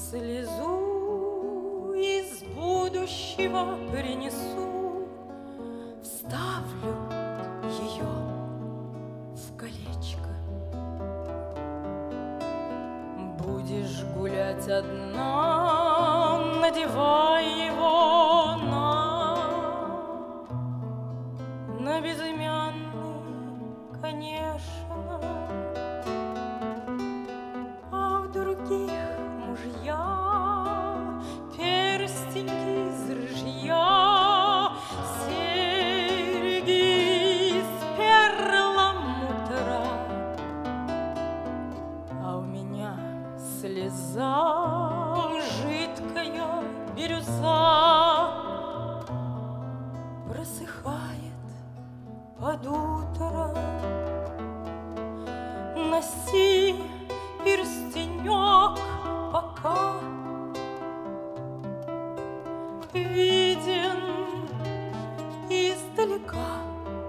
Слезу из будущего принесу, вставлю ее в колечко. Будешь гулять одна, надевай его на безымянный, конечно. А в других мужья перстеньки из рыжья, серьги из перламутра, а у меня слеза жидкая бирюза просыхает под утро. Носи перстенек, пока виден издалека.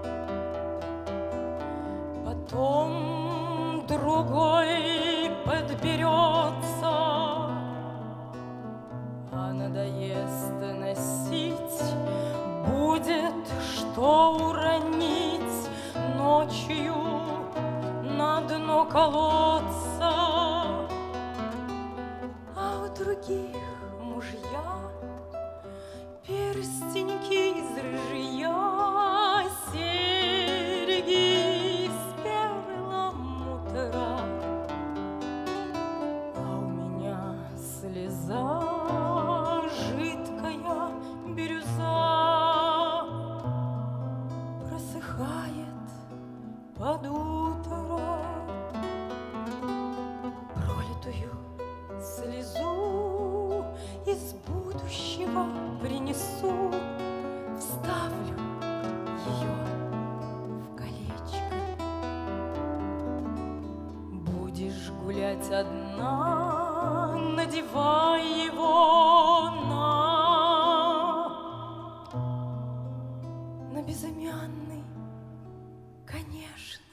Потом другой подберется, а надоест носить, будет что уронить ночью на дно колодца. А у других мужья перстеньки из рыжья, серьги из перламутра, а у меня слеза жидкая бирюза просыхает под утро. Пролитую слезу из будущего принесу, вставлю ее в колечко. Будешь гулять одна, надевай его на безымянный, конечно.